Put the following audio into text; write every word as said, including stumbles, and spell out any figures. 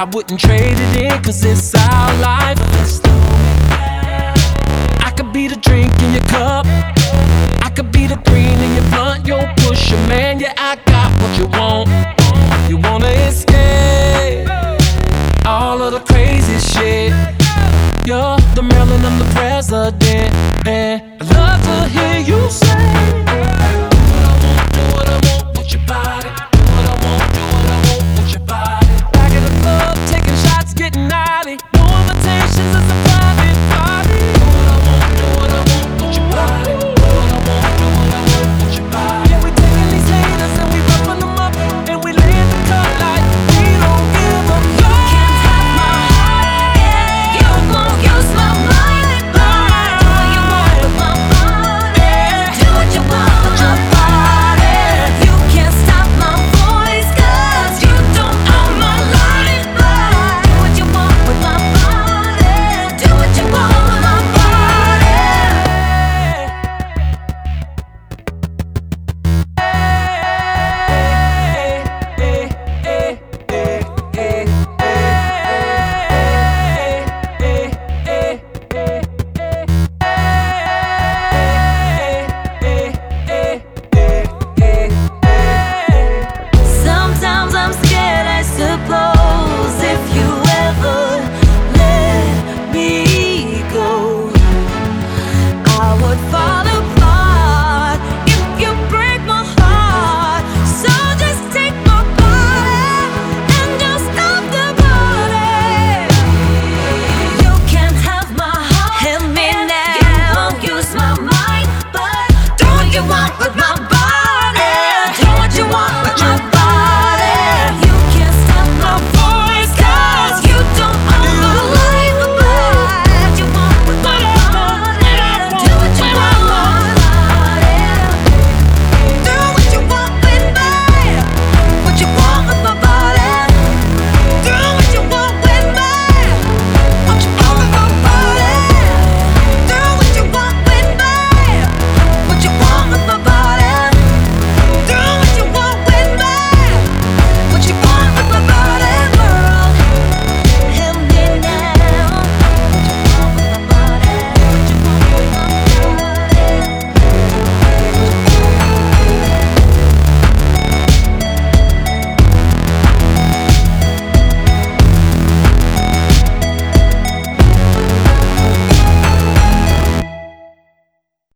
I wouldn't trade it in, cause it's our life. I could be the drink in your cup, I could be the green in your blunt. Yo, push it, man, yeah, I got what you want. You wanna escape all of the crazy shit. You're the Maryland, I'm the president, and I love to hear you say, do what I want, do what I want with your body. Do what I want, do what I want with your body. Back in the club, taking shots, getting naughty. No invitations, it's a private party. Do what I want, do what I want with your body. Do what I want, do what I want with your body. Yeah, we taking these haters and we roughing them up, and we laying the cut like we don't give a fuck. With my